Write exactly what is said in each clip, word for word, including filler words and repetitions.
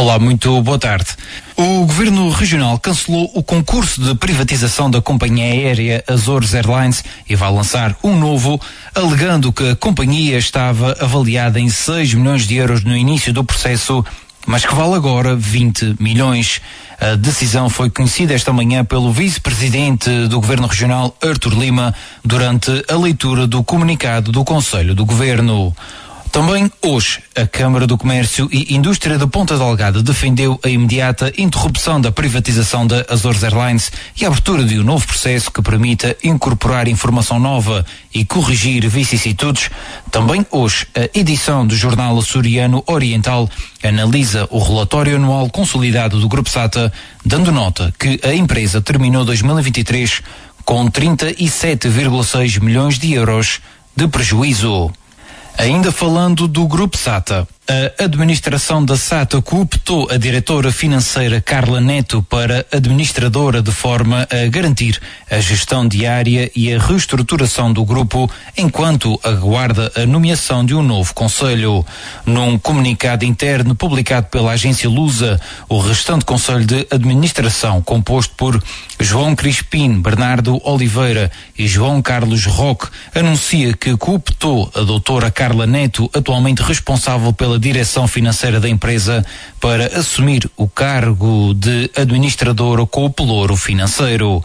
Olá, muito boa tarde. O Governo Regional cancelou o concurso de privatização da companhia aérea Azores Airlines e vai lançar um novo, alegando que a companhia estava avaliada em seis milhões de euros no início do processo, mas que vale agora vinte milhões. A decisão foi conhecida esta manhã pelo vice-presidente do Governo Regional, Artur Lima, durante a leitura do comunicado do Conselho do Governo. Também hoje, a Câmara do Comércio e Indústria de Ponta Delgada defendeu a imediata interrupção da privatização da Azores Airlines e a abertura de um novo processo que permita incorporar informação nova e corrigir vicissitudes. Também hoje, a edição do jornal açoriano Oriental analisa o relatório anual consolidado do Grupo SATA, dando nota que a empresa terminou dois mil e vinte e três com trinta e sete vírgula seis milhões de euros de prejuízo. Ainda falando do Grupo SATA, a administração da SATA cooptou a diretora financeira Carla Neto para administradora de forma a garantir a gestão diária e a reestruturação do grupo enquanto aguarda a nomeação de um novo conselho. Num comunicado interno publicado pela agência Lusa, o restante conselho de administração, composto por João Crispim, Bernardo Oliveira e João Carlos Roque, anuncia que cooptou a doutora Carla Neto, atualmente responsável pela direção financeira da empresa, para assumir o cargo de administradora com o pelouro financeiro.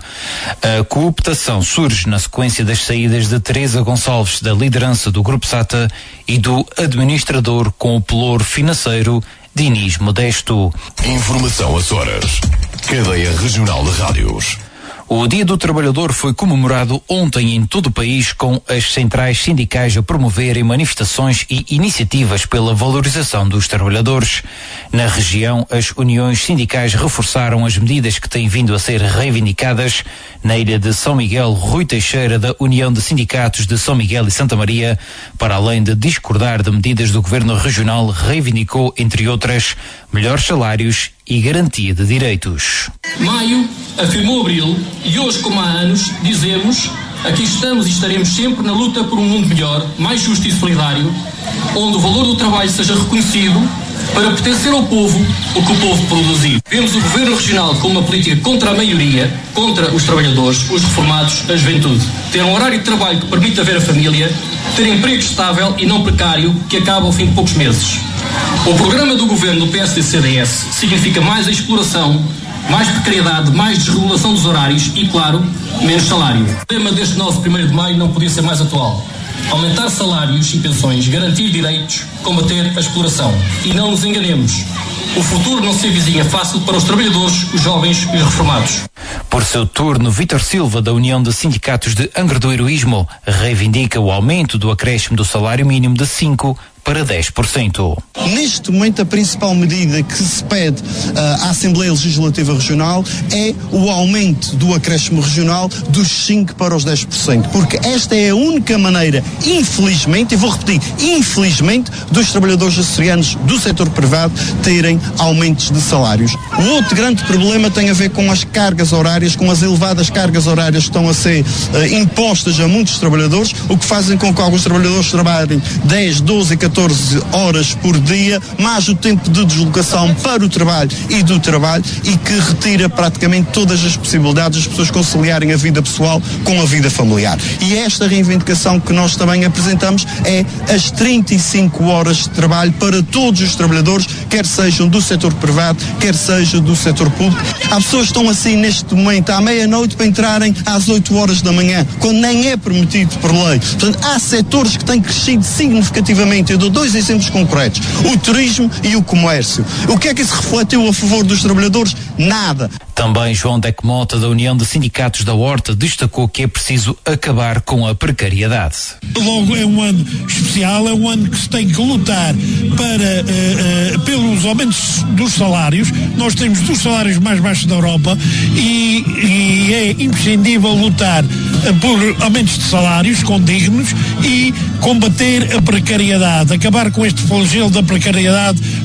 A cooptação surge na sequência das saídas de Teresa Gonçalves da liderança do Grupo SATA e do administrador com o pelouro financeiro, Dinis Modesto. Informação Açores. Cadeia Regional de Rádios. O Dia do Trabalhador foi comemorado ontem em todo o país, com as centrais sindicais a promoverem manifestações e iniciativas pela valorização dos trabalhadores. Na região, as uniões sindicais reforçaram as medidas que têm vindo a ser reivindicadas. Na ilha de São Miguel, Rui Teixeira, da União de Sindicatos de São Miguel e Santa Maria, para além de discordar de medidas do Governo Regional, reivindicou, entre outras, melhores salários e garantia de direitos. Maio afirmou abril e hoje, como há anos, dizemos: aqui estamos e estaremos sempre na luta por um mundo melhor, mais justo e solidário, onde o valor do trabalho seja reconhecido para pertencer ao povo o que o povo produzir. Vemos o Governo Regional como uma política contra a maioria, contra os trabalhadores, os reformados, a juventude. Ter um horário de trabalho que permita ver a família, ter emprego estável e não precário que acaba ao fim de poucos meses. O programa do Governo do P S D C D S significa mais a exploração, mais precariedade, mais desregulação dos horários e, claro, menos salário. O tema deste nosso primeiro de maio não podia ser mais atual. Aumentar salários e pensões, garantir direitos, combater a exploração. E não nos enganemos, o futuro não se avizinha fácil para os trabalhadores, os jovens e os reformados. Por seu turno, Vítor Silva, da União de Sindicatos de Angra do Heroísmo, reivindica o aumento do acréscimo do salário mínimo de cinco para dez por cento. Neste momento, a principal medida que se pede uh, à Assembleia Legislativa Regional é o aumento do acréscimo regional dos cinco para os dez por cento, porque esta é a única maneira, infelizmente, e vou repetir, infelizmente, dos trabalhadores açorianos do setor privado terem aumentos de salários. O outro grande problema tem a ver com as cargas horárias, com as elevadas cargas horárias que estão a ser uh, impostas a muitos trabalhadores, o que fazem com que alguns trabalhadores trabalhem dez, doze, catorze horas por dia, mais o tempo de deslocação para o trabalho e do trabalho, e que retira praticamente todas as possibilidades das pessoas conciliarem a vida pessoal com a vida familiar. E esta reivindicação que nós também apresentamos é as trinta e cinco horas de trabalho para todos os trabalhadores, quer sejam do setor privado, quer seja do setor público. Há pessoas que estão assim neste momento à meia-noite para entrarem às oito horas da manhã, quando nem é permitido por lei. Portanto, há setores que têm crescido significativamente. Eu dou dois exemplos concretos: o turismo e o comércio. O que é que isso refletiu a favor dos trabalhadores? Nada. Também João Deco Mota, da União de Sindicatos da Horta, destacou que é preciso acabar com a precariedade. Logo, é um ano especial, é um ano que se tem que lutar para, uh, uh, pelos aumentos dos salários. Nós temos dos salários mais baixos da Europa e, e é imprescindível lutar uh, por aumentos de salários condignos e combater a precariedade, acabar com este flagelo da precariedade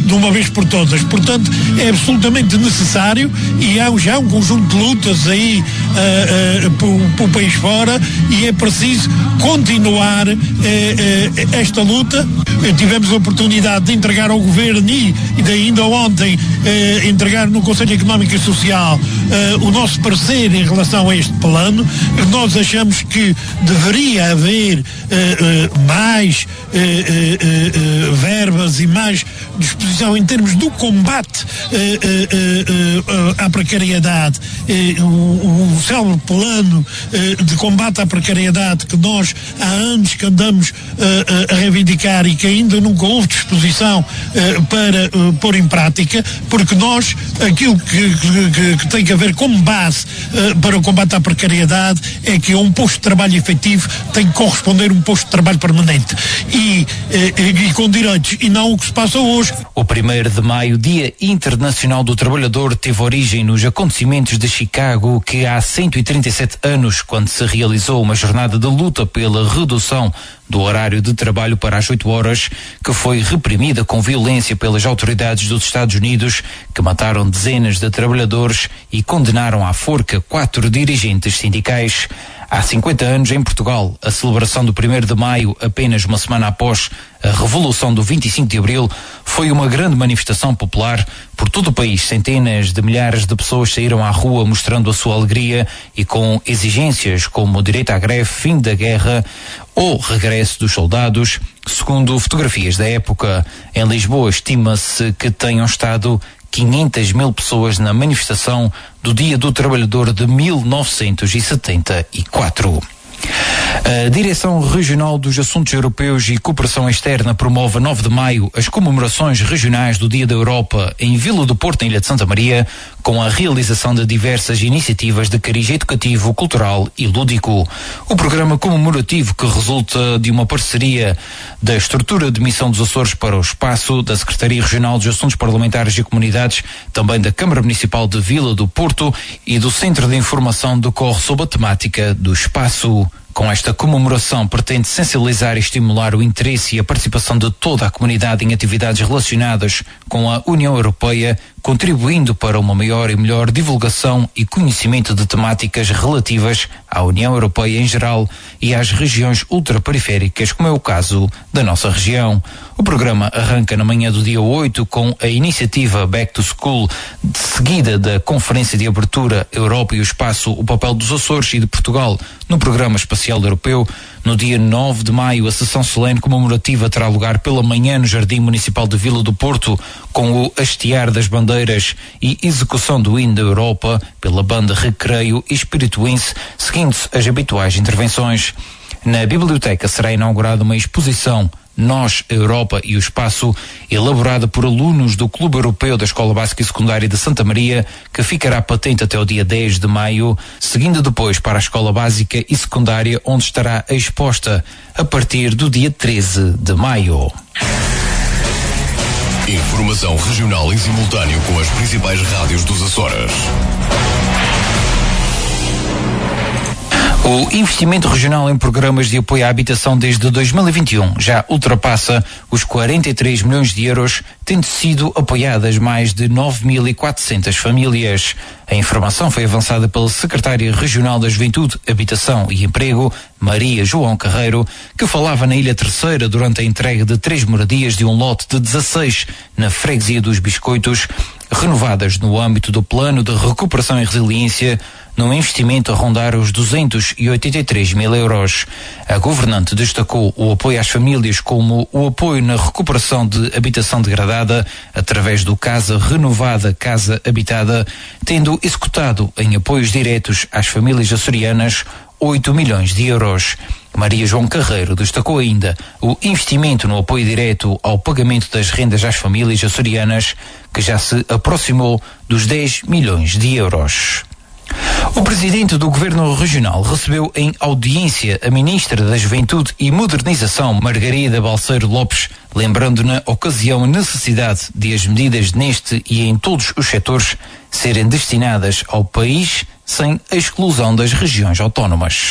de uma vez por todas. Portanto, é absolutamente necessário e há já um conjunto de lutas aí uh, uh, pelo país fora e é preciso continuar uh, uh, esta luta. Tivemos a oportunidade de entregar ao Governo e, e de ainda ontem uh, entregar no Conselho Económico e Social uh, o nosso parecer em relação a este plano. Nós achamos que deveria haver uh, uh, mais uh, uh, uh, verbas e mais disposição em termos do combate uh, uh, uh, uh, à precariedade. Uh, o, o célebre plano uh, de combate à precariedade que nós há anos que andamos uh, uh, a reivindicar e que ainda nunca houve disposição uh, para uh, pôr em prática, porque nós, aquilo que, que, que tem que haver como base uh, para o combate à precariedade é que um posto de trabalho efetivo tem que corresponder a um posto de trabalho permanente e, e, e com direitos, e não o que se passa hoje. O primeiro de maio, Dia Internacional do Trabalhador, teve origem nos acontecimentos de Chicago, que há cento e trinta e sete anos, quando se realizou uma jornada de luta pela redução do horário de trabalho para as oito horas, que foi reprimida com violência pelas autoridades dos Estados Unidos, que mataram dezenas de trabalhadores e condenaram à forca quatro dirigentes sindicais. Há cinquenta anos, em Portugal, a celebração do primeiro de maio, apenas uma semana após a Revolução do vinte e cinco de Abril, foi uma grande manifestação popular. Por todo o país, centenas de milhares de pessoas saíram à rua mostrando a sua alegria e com exigências como direito à greve, fim da guerra ou regresso dos soldados. Segundo fotografias da época, em Lisboa estima-se que tenham estado quinhentas mil pessoas na manifestação do Dia do Trabalhador de mil novecentos e setenta e quatro. A Direção Regional dos Assuntos Europeus e Cooperação Externa promove a nove de maio as comemorações regionais do Dia da Europa em Vila do Porto, em Ilha de Santa Maria, com a realização de diversas iniciativas de cariz educativo, cultural e lúdico. O programa comemorativo, que resulta de uma parceria da Estrutura de Missão dos Açores para o Espaço, da Secretaria Regional dos Assuntos Parlamentares e Comunidades, também da Câmara Municipal de Vila do Porto e do Centro de Informação, decorre sob a temática do espaço. Com esta comemoração, pretende sensibilizar e estimular o interesse e a participação de toda a comunidade em atividades relacionadas com a União Europeia, contribuindo para uma maior e melhor divulgação e conhecimento de temáticas relativas à União Europeia em geral e às regiões ultraperiféricas, como é o caso da nossa região. O programa arranca na manhã do dia oito com a iniciativa Back to School, de seguida da Conferência de Abertura Europa e o Espaço, o papel dos Açores e de Portugal no Programa Espacial Europeu. No dia nove de maio, a sessão solene comemorativa terá lugar pela manhã no Jardim Municipal de Vila do Porto, com o hastear das bandeiras e execução do hino da Europa pela banda Recreio Espirituense, seguindo-se as habituais intervenções. Na biblioteca será inaugurada uma exposição Nós, a Europa e o Espaço, elaborada por alunos do Clube Europeu da Escola Básica e Secundária de Santa Maria, que ficará patente até o dia dez de maio, seguindo depois para a Escola Básica e Secundária, onde estará exposta a partir do dia treze de maio. Informação regional em simultâneo com as principais rádios dos Açores. O investimento regional em programas de apoio à habitação desde dois mil e vinte e um já ultrapassa os quarenta e três milhões de euros, tendo sido apoiadas mais de nove mil e quatrocentas famílias. A informação foi avançada pela Secretária Regional da Juventude, Habitação e Emprego, Maria João Carreiro, que falava na Ilha Terceira durante a entrega de três moradias de um lote de dezasseis na freguesia dos Biscoitos, renovadas no âmbito do Plano de Recuperação e Resiliência, num investimento a rondar os duzentos e oitenta e três mil euros. A governante destacou o apoio às famílias como o apoio na recuperação de habitação degradada através do Casa Renovada Casa Habitada, tendo executado em apoios diretos às famílias açorianas oito milhões de euros. Maria João Carreiro destacou ainda o investimento no apoio direto ao pagamento das rendas às famílias açorianas, que já se aproximou dos dez milhões de euros. O presidente do Governo Regional recebeu em audiência a Ministra da Juventude e Modernização, Margarida Balseiro Lopes, lembrando na ocasião a necessidade de as medidas neste e em todos os setores serem destinadas ao país sem a exclusão das regiões autónomas.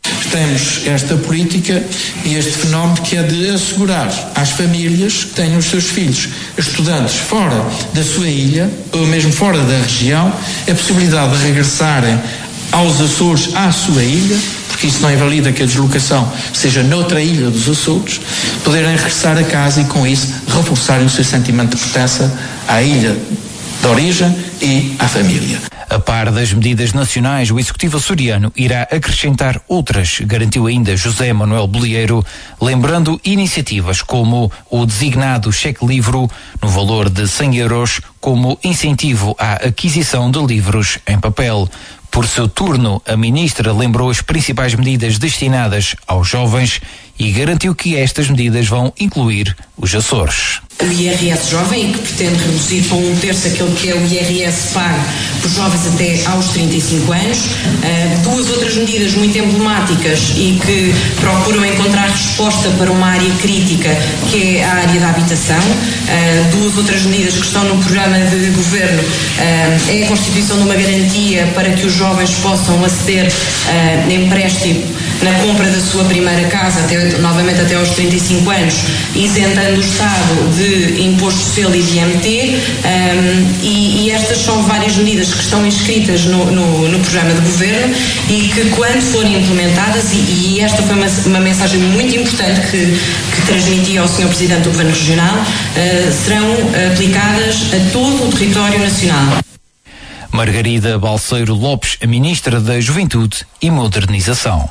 Temos esta política e este fenómeno que é de assegurar às famílias que tenham os seus filhos estudantes fora da sua ilha, ou mesmo fora da região, a possibilidade de regressarem aos Açores, à sua ilha, porque isso não invalida que a deslocação seja noutra ilha dos Açores, poderem regressar a casa e com isso reforçarem o seu sentimento de pertença à ilha de origem e à família. A par das medidas nacionais, o Executivo açoriano irá acrescentar outras, garantiu ainda José Manuel Bolieiro, lembrando iniciativas como o designado cheque livro no valor de cem euros como incentivo à aquisição de livros em papel. Por seu turno, a ministra lembrou as principais medidas destinadas aos jovens e garantiu que estas medidas vão incluir os Açores. O I R S jovem, que pretende reduzir para um terço aquilo que é o I R S pago por jovens até aos trinta e cinco anos. Uh, duas outras medidas muito emblemáticas e que procuram encontrar resposta para uma área crítica, que é a área da habitação. Uh, duas outras medidas que estão no programa de governo uh, é a constituição de uma garantia para que os jovens possam aceder uh, a empréstimo na compra da sua primeira casa, até, novamente até aos trinta e cinco anos, isentando o Estado de imposto de selo e de I M T, um, e, e estas são várias medidas que estão inscritas no, no, no programa de governo e que, quando forem implementadas, e, e esta foi uma, uma mensagem muito importante que, que transmiti ao senhor Presidente do Governo Regional, uh, serão aplicadas a todo o território nacional. Margarida Balseiro Lopes, a Ministra da Juventude e Modernização.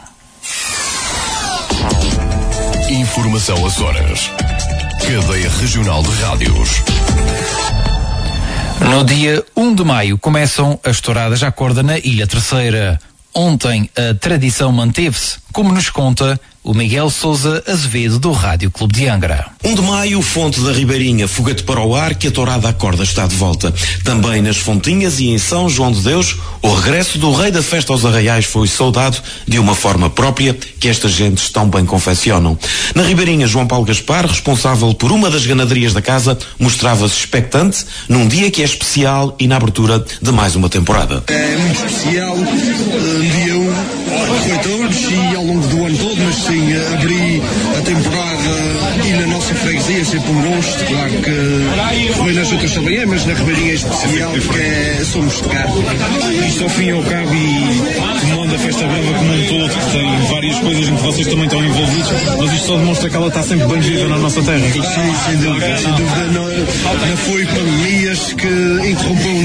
Informação Açores. Cadeia Regional de Rádios. No dia um de maio começam as touradas à corda na Ilha Terceira. Ontem a tradição manteve-se, como nos conta o Miguel Sousa Azevedo do Rádio Clube de Angra. um de maio, Fonte da Ribeirinha, foguete para o ar, que a tourada à corda está de volta. Também nas Fontinhas e em São João de Deus, o regresso do rei da festa aos Arraiais foi saudado de uma forma própria que estas gentes tão bem confeccionam. Na Ribeirinha, João Paulo Gaspar, responsável por uma das ganaderias da casa, mostrava-se expectante num dia que é especial e na abertura de mais uma temporada. É muito especial, um dia um, foi todos e ao longo do ano todo, mas sim, abri a temporada e na nossa freguesia sempre um gosto, claro que foi nas outras também é, mas na Ribeirinha é especial porque é, somos de cá. Isto ao fim e ao cabo e comanda a Festa Brava como um todo, que tem várias coisas em que vocês também estão envolvidos, mas isto só demonstra que ela está sempre bem viva na nossa terra. Sim, sem dúvida, sem dúvida, não, não foi pandemias que interrompeu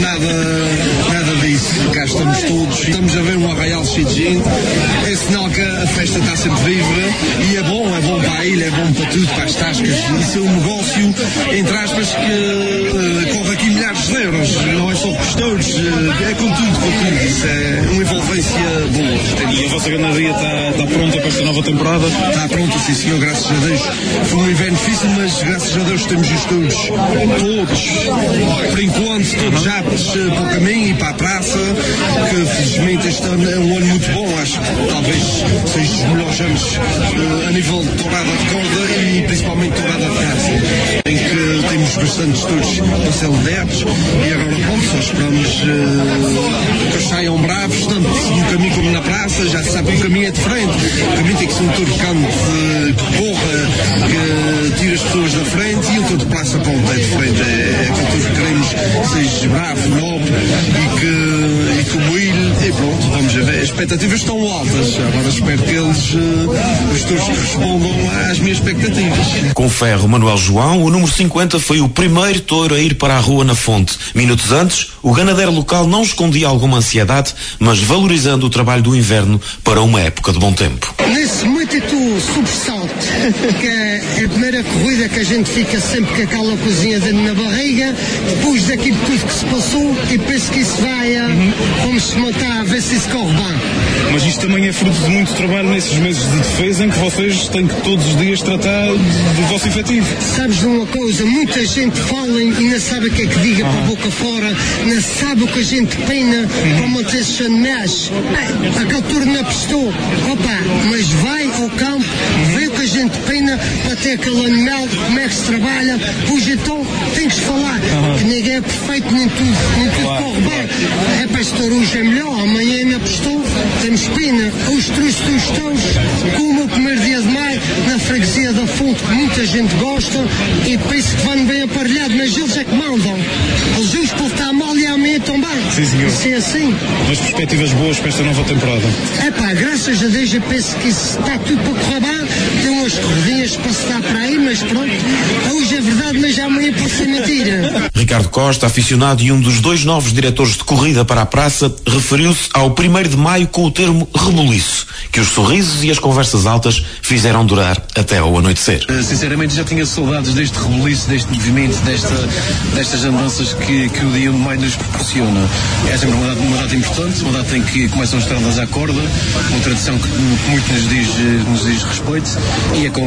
nada, nada disso. Cá estamos todos, estamos a ver um arraial cheio de gente, é sinal que a festa está sempre viva e é bom, é bom para a ilha, é bom para tudo, para as tascas. Isso é um negócio, entre aspas, que uh, corre aqui milhares de euros, não é só custores, uh, é com tudo, com tudo. Isso é uma envolvência boa. E a vossa ganaderia está, está pronta para esta nova temporada? Está pronta, sim senhor, graças a Deus. Foi um inverno difícil, mas graças a Deus temos os todos, todos, por enquanto, todos aptos uh, para o caminho e para a praça, que felizmente este ano é um ano muito bom, acho que talvez seja os melhores anos uh, a nível de tourada de corda e principalmente tourada de caça, em que temos bastantes touros para ser liderados e agora pronto, só esperamos uh, que eles saiam bravos, tanto no caminho como na praça, já se sabe que o caminho é diferente, o caminho tem que ser um touro de canto uh, que corra, que tira as pessoas da frente e o touro de praça pronto, é diferente, é, é aquele touro que queremos que seja bravo, nobre e que, e que o ilho, e pronto, vamos ver, as expectativas estão altas, agora espero que eles, uh, os touros que respondam às minhas expectativas. Com ferro, Manuel João, o número cinquenta foi o primeiro touro a ir para a rua na Fonte. Minutos antes, o ganadeiro local não escondia alguma ansiedade, mas valorizando o trabalho do inverno para uma época de bom tempo. Nesse momento estou sobressalto, que é a primeira corrida que a gente fica sempre com aquela coisinha dentro na barriga, depois daquilo tudo que se passou, e penso que isso vai, uhum. vamos se montar a ver se isso corre bem. Mas isto também é fruto de muito trabalho nesses meses de defesa em que vocês têm que todos os dias tratar do vosso efetivo. Sabes de uma coisa, muita gente fala e não sabe o que é que diga ah. para a boca fora, não sabe o que a gente pena uhum. para manter esses animais. Aquele turno não prestou, opa, mas vai ao campo, vê o que a gente pena para ter aquele animal, como é que se trabalha, pois então tem que se falar, uhum. que ninguém é perfeito, nem tudo, nem tudo claro, corre bem. Claro. É para este touro hoje é melhor, amanhã ainda apostou, temos pena, os trustões, como o primeiro dia de maio, na freguesia da Fonte, que muita gente gosta, e penso que vão bem aparelhado, mas eles é que mandam. Os juízes podem estar mal e amanhã estão bem. Sim, senhor. Isso é assim. Mas perspectivas boas para esta nova temporada? É pá, graças a Deus eu penso que isso está tudo para correr bem. Tem umas corridinhas para se dar para aí, mas pronto. Hoje é verdade, mas amanhã pode ser mentira. Ricardo Costa, aficionado e um dos dois novos diretores de corrida para a praça, referiu-se ao primeiro de maio com o termo rebuliço, que os sorrisos e as conversas altas fizeram durar até ao anoitecer. Uh, sinceramente já tinha saudades deste rebuliço, deste movimento, desta, destas andanças que, que o dia de maio nos proporciona. É sempre uma data, uma data importante, uma data em que começam as estradas à corda, uma tradição que, que muito nos diz, nos diz respeito, e é com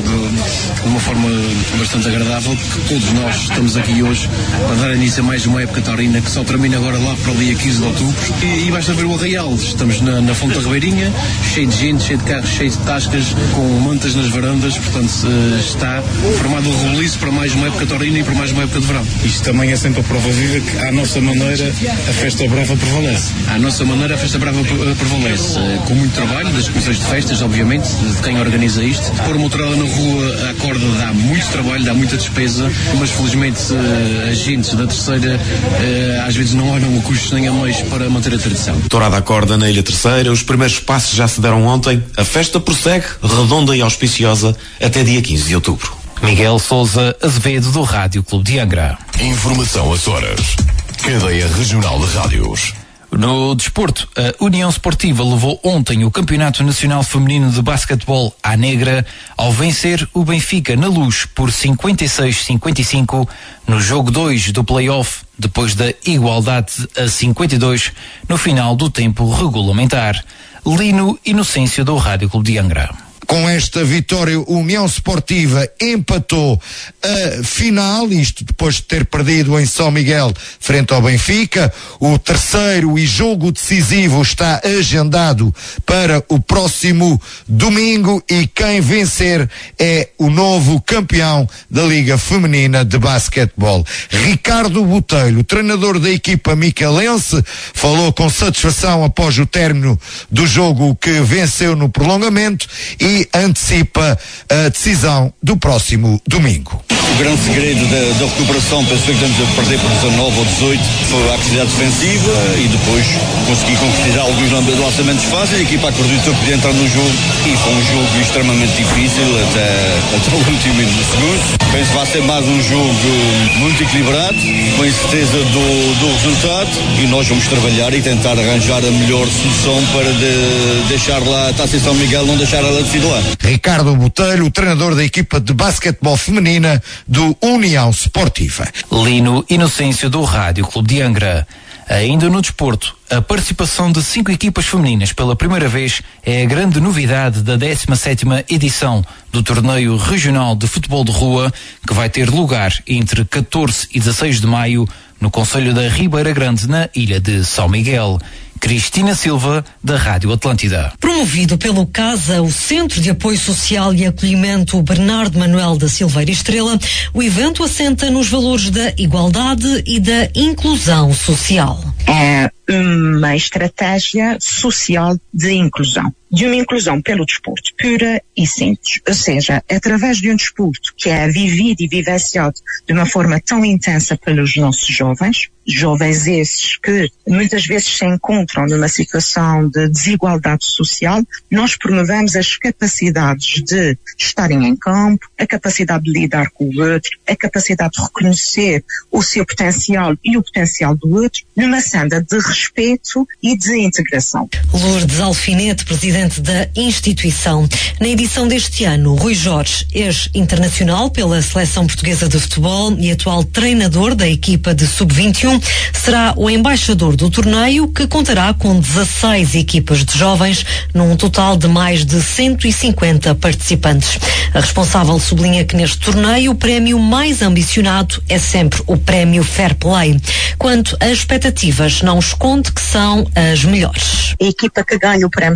de, de uma forma bastante agradável que todos nós estamos aqui hoje para dar início a mais uma época taurina que só termina agora lá para o dia quinze de outubro, e, e basta ver o arraial. Estamos na, na Fonte da Ribeirinha, cheio de gente, cheio de carros, cheio de tascas, com mantas nas varandas, portanto está formado o rebuliço para mais uma época taurina e para mais uma época de verão. Isto também é sempre a prova viva que, à nossa maneira, a festa brava prevalece. À nossa maneira, a festa brava prevalece, com muito trabalho das comissões de festas, obviamente, de quem organiza isto. Pôr uma motorada na rua, a corda dá muito trabalho, dá muita despesa, mas felizmente agentes da terceira às vezes não olham a custos nem a meios para manter a tradição. Tourada à corda na Ilha Terceira, os primeiros passos já se deram ontem, a festa prossegue, redonda e auspiciosa, até dia quinze de outubro. Miguel Sousa Azevedo, do Rádio Clube de Angra. Informação Açores. Cadeia Regional de Rádios. No desporto, a União Sportiva levou ontem o Campeonato Nacional Feminino de Basquetebol à Negra ao vencer o Benfica na Luz por cinquenta e seis a cinquenta e cinco no jogo dois do play-off, depois da igualdade a cinquenta e dois no final do tempo regulamentar. Lino Inocêncio, do Rádio Clube de Angra. Com esta vitória, a União Sportiva empatou a final, isto depois de ter perdido em São Miguel frente ao Benfica. O terceiro e jogo decisivo está agendado para o próximo domingo e quem vencer é o novo campeão da Liga Feminina de Basquetebol. Ricardo Botelho, treinador da equipa micalense, falou com satisfação após o término do jogo que venceu no prolongamento e antecipa a decisão do próximo domingo. O grande segredo da, da recuperação, penso que estamos a perder por dezanove ou dezoito, foi a atividade defensiva e depois consegui concretizar alguns lançamentos fáceis. A equipa acreditou que podia entrar no jogo e foi um jogo extremamente difícil até, até o último segundo. Penso que vai ser mais um jogo muito equilibrado, com a certeza do, do resultado, e nós vamos trabalhar e tentar arranjar a melhor solução para de, deixar lá a Taça São Miguel, não deixar ela decidir lá. Ricardo Botelho, o treinador da equipa de basquetebol feminina do União Sportiva. Lino Inocêncio, do Rádio Clube de Angra. Ainda no desporto, a participação de cinco equipas femininas pela primeira vez é a grande novidade da décima sétima edição do Torneio Regional de Futebol de Rua, que vai ter lugar entre catorze e dezasseis de maio no concelho da Ribeira Grande, na ilha de São Miguel. Cristina Silva, da Rádio Atlântida. Promovido pelo CASA, o Centro de Apoio Social e Acolhimento Bernardo Manuel da Silveira Estrela, o evento assenta nos valores da igualdade e da inclusão social. É uma estratégia social de inclusão. De uma inclusão pelo desporto, pura e simples. Ou seja, através de um desporto que é vivido e vivenciado de uma forma tão intensa pelos nossos jovens, jovens esses que muitas vezes se encontram numa situação de desigualdade social, nós promovemos as capacidades de estarem em campo, a capacidade de lidar com o outro, a capacidade de reconhecer o seu potencial e o potencial do outro, numa senda de respeito e de integração. Lourdes Alfinete, presidente da instituição. Na edição deste ano, Rui Jorge, ex-internacional pela Seleção Portuguesa de Futebol e atual treinador da equipa de sub vinte e um, será o embaixador do torneio, que contará com dezasseis equipas de jovens, num total de mais de cento e cinquenta participantes. A responsável sublinha que neste torneio o prémio mais ambicionado é sempre o prémio Fair Play. Quanto às expectativas, não esconde que são as melhores. A equipa que ganha o prémio Fair Play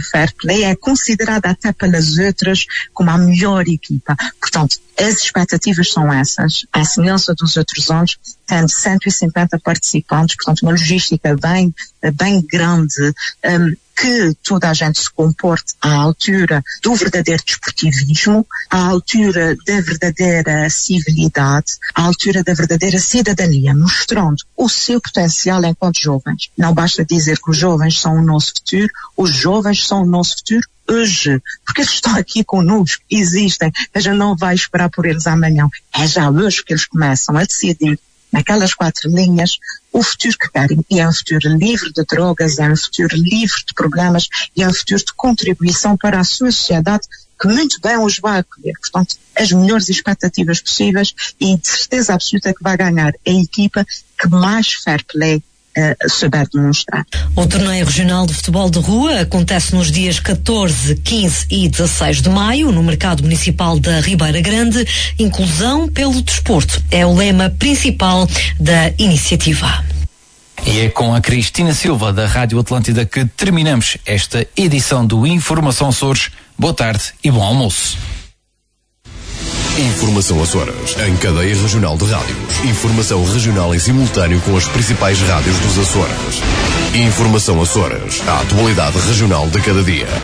Play é considerada até pelas outras como a melhor equipa. Portanto, as expectativas são essas. À semelhança dos outros anos, tendo cento e cinquenta participantes, portanto, uma logística bem, bem grande, um, que toda a gente se comporte à altura do verdadeiro desportivismo, à altura da verdadeira civilidade, à altura da verdadeira cidadania, mostrando o seu potencial enquanto jovens. Não basta dizer que os jovens são o nosso futuro, os jovens são o nosso futuro hoje, porque eles estão aqui connosco, existem, a gente não vai esperar por eles amanhã, é já hoje que eles começam a decidir naquelas quatro linhas, o futuro que querem. E é um futuro livre de drogas, é um futuro livre de problemas, e é um futuro de contribuição para a sua sociedade que muito bem os vai acolher. Portanto, as melhores expectativas possíveis e de certeza absoluta que vai ganhar a equipa que mais fair play Uh, souber demonstrar. O torneio regional de futebol de rua acontece nos dias catorze, quinze e dezasseis de maio no mercado municipal da Ribeira Grande. Inclusão pelo desporto é o lema principal da iniciativa. E é com a Cristina Silva da Rádio Atlântida que terminamos esta edição do Informação Açores. Boa tarde e bom almoço. Informação Açores, em cadeia regional de rádios. Informação regional em simultâneo com as principais rádios dos Açores. Informação Açores, a atualidade regional de cada dia.